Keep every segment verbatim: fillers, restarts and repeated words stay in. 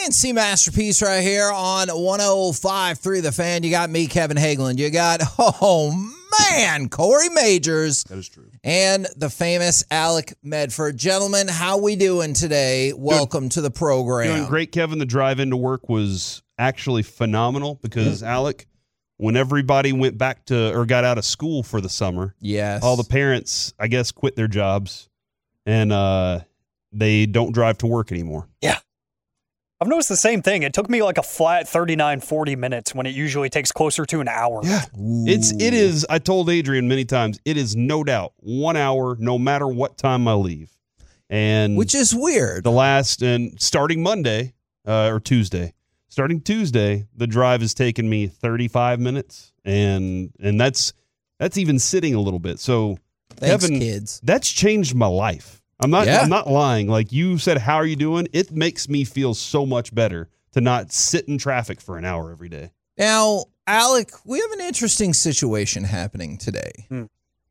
A and C Masterpiece right here on one oh five point three The Fan. You got me, Kevin Hagelin. You got, oh man, Corey Majors. That is true. And the famous Alec Medford. Gentlemen, how we doing today? Welcome doing, to the program. Doing great, Kevin. The drive into work was actually phenomenal because, Alec, when everybody went back to or got out of school for the summer, yes, all the parents, I guess, quit their jobs and uh, they don't drive to work anymore. Yeah. I've noticed the same thing. It took me like a flat thirty-nine, forty minutes when it usually takes closer to an hour. Yeah. Ooh. It's, it is, I told Adrian many times, it is no doubt one hour no matter what time I leave. And which is weird. The last, and starting Monday uh, or Tuesday, starting Tuesday, the drive has taken me thirty-five minutes. And and that's that's even sitting a little bit. So, Thanks, Kevin, kids. That's changed my life. I'm not yeah. I'm not lying. Like you said, how are you doing? It makes me feel so much better to not sit in traffic for an hour every day. Now, Alec, we have an interesting situation happening today. Hmm.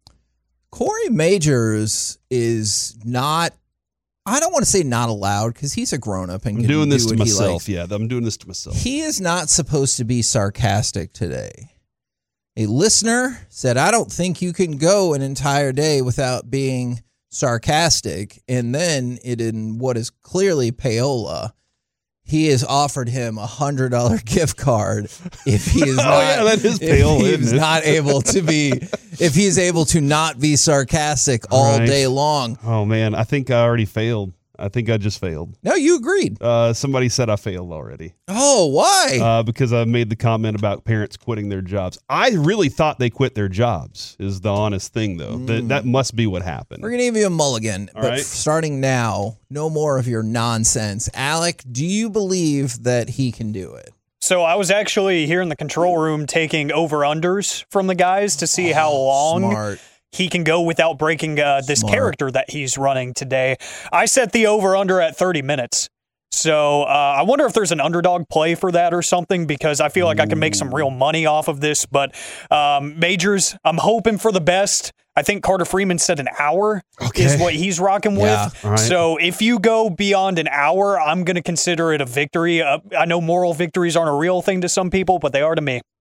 Corey Majors is not, I don't want to say not allowed because he's a grown-up and I'm can doing do this to what he myself. likes. Yeah, I'm doing this to myself. He is not supposed to be sarcastic today. A listener said, I don't think you can go an entire day without being sarcastic, and then it in what is clearly payola, he has offered him a hundred dollar gift card if he is not, oh, yeah, that is payola, if he's not able to be, if he's able to not be sarcastic all right. day long. Oh man, I think I already failed. I think I just failed. No, you agreed. Uh, somebody said I failed already. Oh, why? Uh, because I made the comment about parents quitting their jobs. I really thought they quit their jobs, is the honest thing, though. Mm. That, that must be what happened. We're going to give you a mulligan, All but right. starting now, no more of your nonsense. Alec, do you believe that he can do it? So I was actually here in the control room taking over-unders from the guys to see oh, how long smart. he can go without breaking uh, this Smart. character that he's running today. I set the over-under at thirty minutes. So uh, I wonder if there's an underdog play for that or something, because I feel like I can make some real money off of this. But um, Majors, I'm hoping for the best. I think Carter Freeman said an hour okay. is what he's rocking yeah. with. Right. So if you go beyond an hour, I'm going to consider it a victory. Uh, I know moral victories aren't a real thing to some people, but they are to me.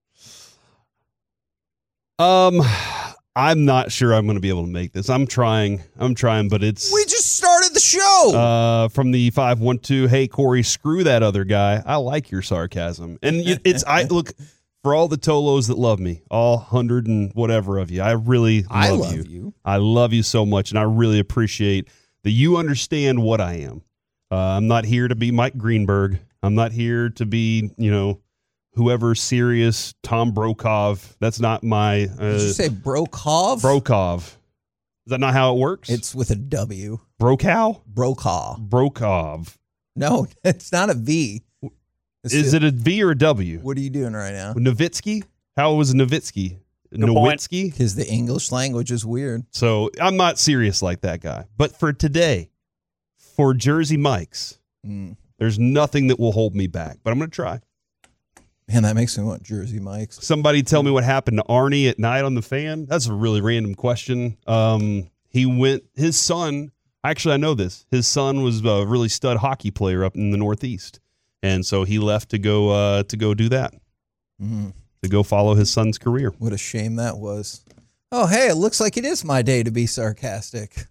Um... I'm not sure I'm going to be able to make this. I'm trying. I'm trying, but it's... We just started the show! Uh, from the five one two, hey, Corey, screw that other guy. I like your sarcasm. And it's... I look, for all the Tolos that love me, all hundred and whatever of you, I really love, I love you. you. I love you so much, and I really appreciate that you understand what I am. Uh, I'm not here to be Mike Greenberg. I'm not here to be, you know... whoever serious Tom Brokaw. That's not my. Uh, Did you say Brokaw? Brokaw. Is that not how it works? It's with a W. Brokaw? Brokaw. Brokaw. No, it's not a V. It's Is a, it a V or a W? What are you doing right now? Nowitzki? How was Nowitzki? Nowitzki? Because the English language is weird. So I'm not serious like that guy. But for today, for Jersey Mike's, mm. there's nothing that will hold me back. But I'm going to try. Man, that makes me want Jersey Mike's. Somebody tell me what happened to Arnie at night on the Fan. That's a really random question. Um, he went, his son, actually I know this, his son was a really stud hockey player up in the Northeast. And so he left to go uh, to go do that, mm. to go follow his son's career. What a shame that was. Oh, hey, it looks like it is my day to be sarcastic.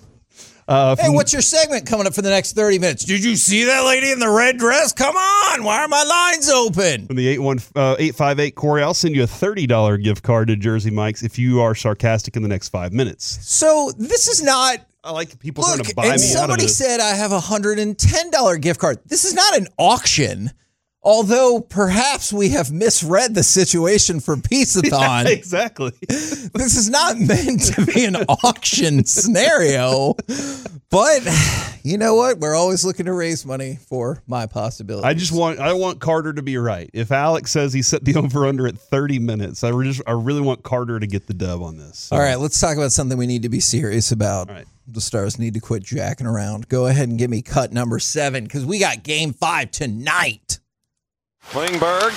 Uh, hey, what's your segment coming up for the next thirty minutes? Did you see that lady in the red dress? Come on. Why are my lines open? From the eight five eight Corey, I'll send you a thirty dollar gift card to Jersey Mike's if you are sarcastic in the next five minutes. So this is not... I like people Look, trying to buy and me out of somebody this. said I have a one hundred ten dollar gift card. This is not an auction. Although perhaps we have misread the situation for Pizzathon. Yeah, exactly. This is not meant to be an auction scenario. But you know what? We're always looking to raise money for my possibilities. I just want I want Carter to be right. If Alex says he set the over under at thirty minutes, I just I really want Carter to get the dub on this. So. All right, let's talk about something we need to be serious about. All right. The Stars need to quit jacking around. Go ahead and give me cut number seven because we got game five tonight. Klingberg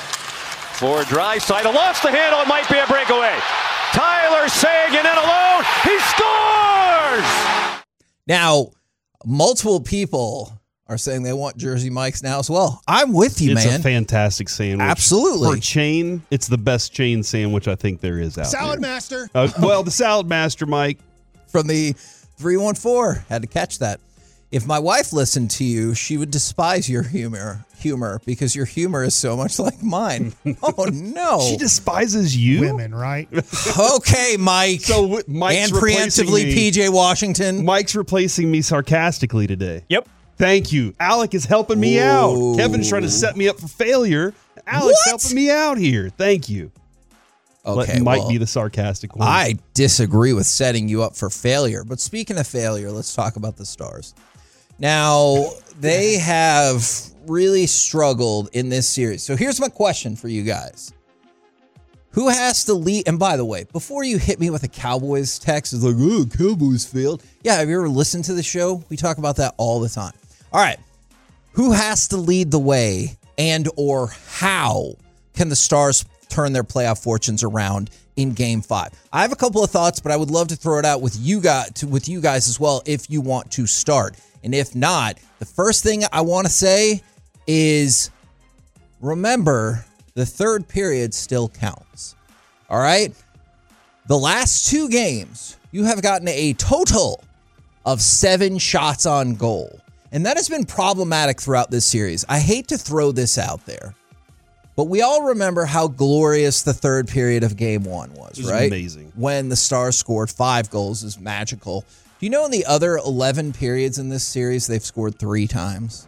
for Draisaitl, lost the handle, it might be a breakaway. Tyler Seguin in alone, he scores! Now, multiple people are saying they want Jersey Mike's now as well. I'm with you, it's man. It's a fantastic sandwich. Absolutely. For chain, it's the best chain sandwich I think there is out Salad there. Master. Uh, well, the Salad Master, Mike. From the three one four. Had to catch that. If my wife listened to you, she would despise your humor humor because your humor is so much like mine. Oh, no. She despises you? Women, right? Okay, Mike. So Mike's and preemptively me. P J Washington. Mike's replacing me sarcastically today. Yep. Thank you. Alec is helping me Ooh. out. Kevin's trying to set me up for failure. Alec's What? helping me out here. Thank you. Okay, Let Mike well, be the sarcastic one. I disagree with setting you up for failure. But speaking of failure, let's talk about the Stars. Now, they have really struggled in this series. So here's my question for you guys. Who has to lead? And by the way, before you hit me with a Cowboys text, it's like, oh, Cowboys failed. Yeah, have you ever listened to the show? We talk about that all the time. All right. Who has to lead the way, and or how can the Stars turn their playoff fortunes around in game five? I have a couple of thoughts, but I would love to throw it out with you guys, to, with you guys as well if you want to start. And if not, the first thing I want to say is remember the third period still counts. All right? The last two games, you have gotten a total of seven shots on goal. And that has been problematic throughout this series. I hate to throw this out there, but we all remember how glorious the third period of game one was, It was right? amazing. When the Stars scored five goals, is magical. Do you know in the other eleven periods in this series, they've scored three times?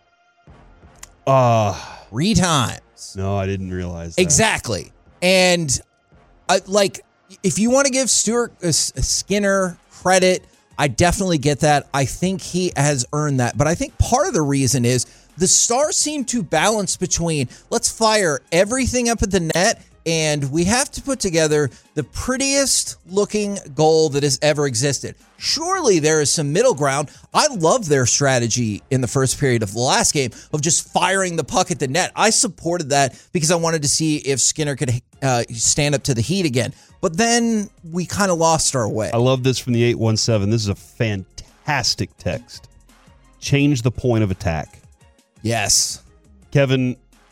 Uh, Three times. no, I didn't realize that. Exactly. And uh, like, if you want to give Stuart uh, Skinner credit, I definitely get that. I think he has earned that. But I think part of the reason is the Stars seem to balance between let's fire everything up at the net and we have to put together the prettiest looking goal that has ever existed. Surely there is some middle ground. I love their strategy in the first period of the last game of just firing the puck at the net. I supported that because I wanted to see if Skinner could uh, stand up to the heat again. But then we kind of lost our way. I love this from the eight one seven. This is a fantastic text. Change the point of attack. Yes. Kevin,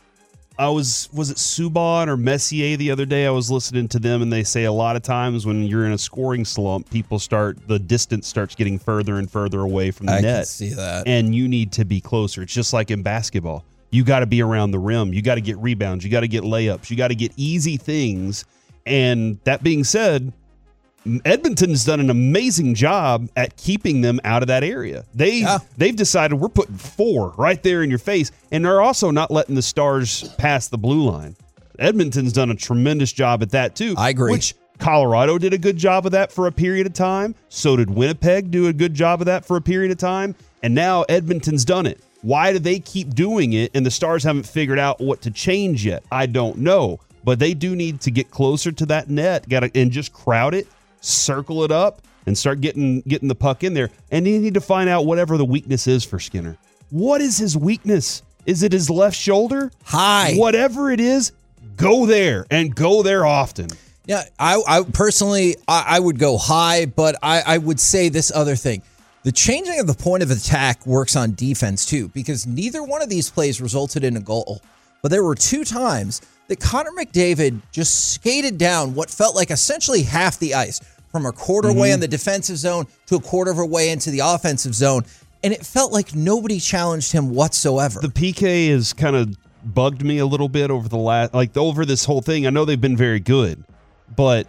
I was, was it Subban or Messier the other day? I was listening to them, and they say a lot of times when you're in a scoring slump, people start, the distance starts getting further and further away from the I net. can see that. And you need to be closer. It's just like in basketball. You got to be around the rim. You got to get rebounds. You got to get layups. You got to get easy things. And that being said, Edmonton's done an amazing job at keeping them out of that area. They, Yeah. They've decided we're putting four right there in your face, and they're also not letting the Stars pass the blue line. Edmonton's done a tremendous job at that, too. I agree. Which Colorado did a good job of that for a period of time. So did Winnipeg do a good job of that for a period of time. And now Edmonton's done it. Why do they keep doing it and the Stars haven't figured out what to change yet? I don't know. But they do need to get closer to that net gotta, and just crowd it, circle it up, and start getting getting the puck in there. And you need to find out whatever the weakness is for Skinner. What is his weakness? Is it his left shoulder? High. Whatever it is, go there and go there often. Yeah, I, I personally, I, I would go high, but I, I would say this other thing. The changing of the point of attack works on defense too, because neither one of these plays resulted in a goal. But there were two times that Connor McDavid just skated down what felt like essentially half the ice, from a quarter Mm-hmm. way in the defensive zone to a quarter of a way into the offensive zone. And it felt like nobody challenged him whatsoever. The P K has kind of bugged me a little bit over the last, like over this whole thing. I know they've been very good, but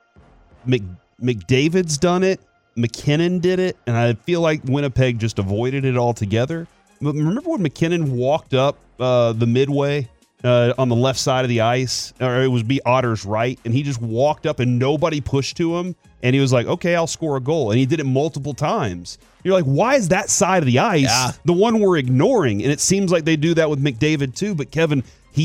Mc, McDavid's done it. McKinnon did it, and I feel like Winnipeg just avoided it altogether. But remember when McKinnon walked up uh, the midway uh, on the left side of the ice, or it was be Otter's right, and he just walked up and nobody pushed to him, and he was like, okay, I'll score a goal. And he did it multiple times. You're like, why is that side of the ice Yeah. the one we're ignoring? And it seems like they do that with McDavid too, but Kevin, he's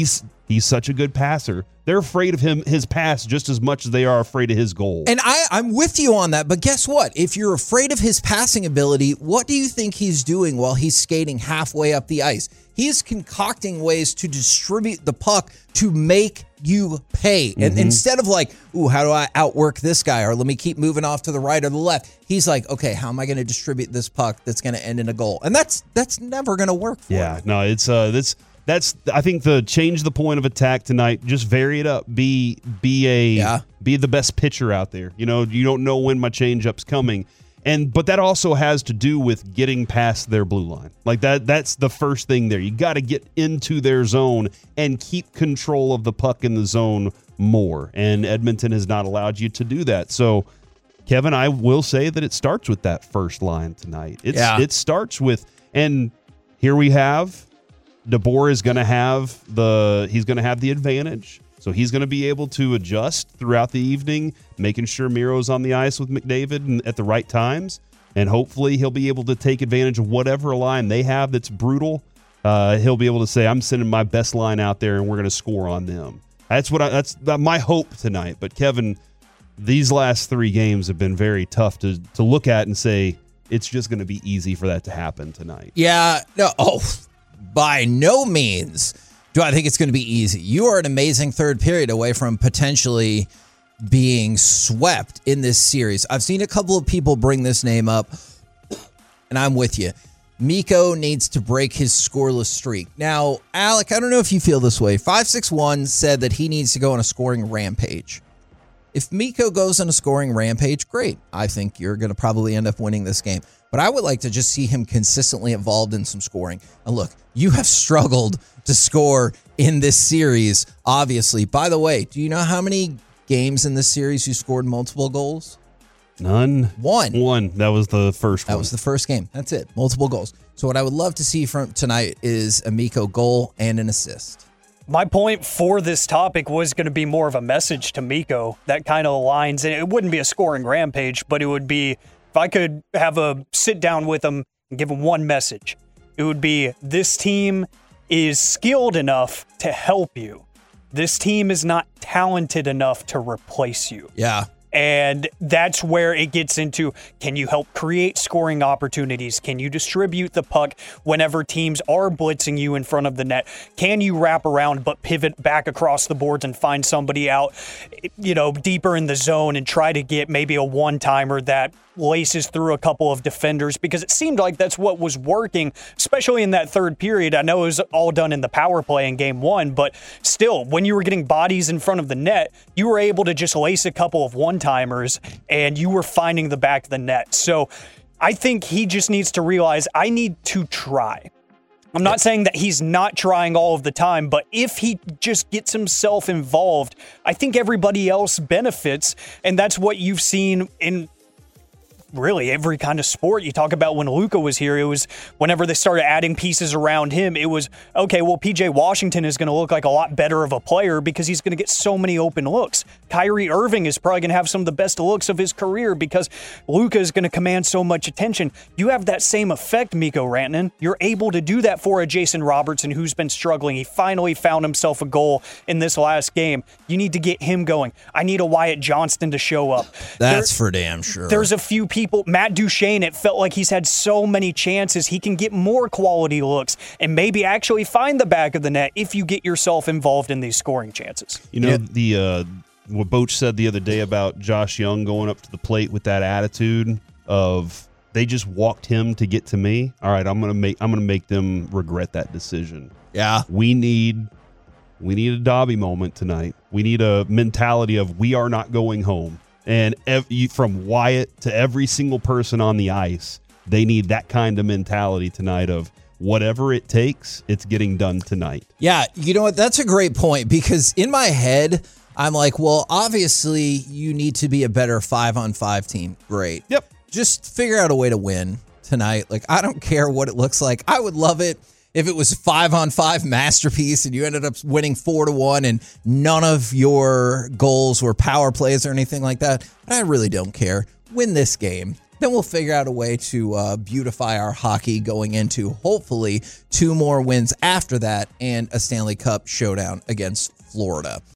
He's such a good passer. They're afraid of him, his pass, just as much as they are afraid of his goal. And I, I'm with you on that, but guess what? If you're afraid of his passing ability, what do you think he's doing while he's skating halfway up the ice? He's concocting ways to distribute the puck to make you pay. And mm-hmm. instead of like, ooh, how do I outwork this guy? Or let me keep moving off to the right or the left. He's like, okay, how am I going to distribute this puck that's going to end in a goal? And that's that's never going to work for yeah, him. no, it's uh, that's that's I think the change the point of attack tonight. Just vary it up. Be be a yeah. be the best pitcher out there. You know, you don't know when my changeup's coming. And but that also has to do with getting past their blue line. Like that that's the first thing there. You got to get into their zone and keep control of the puck in the zone more. And Edmonton has not allowed you to do that. So, Kevin, I will say that it starts with that first line tonight. It's yeah. it starts with, and here we have DeBoer is going to have the he's going to have the advantage. So he's going to be able to adjust throughout the evening, making sure Miro's on the ice with McDavid at the right times. And hopefully he'll be able to take advantage of whatever line they have that's brutal. Uh, he'll be able to say, I'm sending my best line out there and we're going to score on them. That's what I, that's my hope tonight. But Kevin, these last three games have been very tough to, to look at and say, it's just going to be easy for that to happen tonight. Yeah. No. Oh, by no means do I think it's going to be easy. You are an amazing third period away from potentially being swept in this series. I've seen a couple of people bring this name up, and I'm with you. Mikko needs to break his scoreless streak. Now, Alec, I don't know if you feel this way. five six one said that he needs to go on a scoring rampage. If Mikko goes on a scoring rampage, great. I think you're going to probably end up winning this game. But I would like to just see him consistently involved in some scoring. And look, you have struggled to score in this series, obviously. By the way, do you know how many games in this series you scored multiple goals? None. One. One. That was the first that one. That was the first game. That's it. Multiple goals. So what I would love to see from tonight is a Mikko goal and an assist. My point for this topic was going to be more of a message to Mikko that kind of aligns, and it wouldn't be a scoring rampage, but it would be, if I could have a sit down with him and give him one message, it would be, this team is skilled enough to help you. This team is not talented enough to replace you. Yeah. And that's where it gets into, can you help create scoring opportunities? Can you distribute the puck whenever teams are blitzing you in front of the net? Can you wrap around but pivot back across the boards and find somebody out, you know, deeper in the zone and try to get maybe a one-timer that laces through a couple of defenders? Because it seemed like that's what was working, especially in that third period. I know it was all done in the power play in game one, but still, when you were getting bodies in front of the net, you were able to just lace a couple of one-timers and you were finding the back of the net. So I think he just needs to realize, I need to try. I'm not saying that he's not trying all of the time, but if he just gets himself involved, I think everybody else benefits, and that's what you've seen in really every kind of sport. You talk about when Luka was here, it was whenever they started adding pieces around him, it was, okay, well, P J Washington is going to look like a lot better of a player because he's going to get so many open looks. Kyrie Irving is probably going to have some of the best looks of his career because Luka is going to command so much attention. You have that same effect, Mikko Rantanen. You're able to do that for a Jason Robertson who's been struggling. He finally found himself a goal in this last game. You need to get him going. I need a Wyatt Johnston to show up. That's there, for damn sure. There's a few people. People, Matt Duchene, it felt like he's had so many chances. He can get more quality looks and maybe actually find the back of the net if you get yourself involved in these scoring chances. You know, yeah. the uh, what Boach said the other day about Josh Young going up to the plate with that attitude of they just walked him to get to me. All right, I'm gonna make I'm gonna make them regret that decision. Yeah, we need we need a Dobby moment tonight. We need a mentality of we are not going home. And ev- from Wyatt to every single person on the ice, they need that kind of mentality tonight of whatever it takes, it's getting done tonight. Yeah, you know what? That's a great point because in my head, I'm like, well, obviously you need to be a better five-on-five team. Great. Yep. Just figure out a way to win tonight. Like, I don't care what it looks like. I would love it if it was a five-on-five masterpiece and you ended up winning four to one and none of your goals were power plays or anything like that. But I really don't care. Win this game. then we'll figure out a way to uh, beautify our hockey going into hopefully two more wins after that and a Stanley Cup showdown against Florida.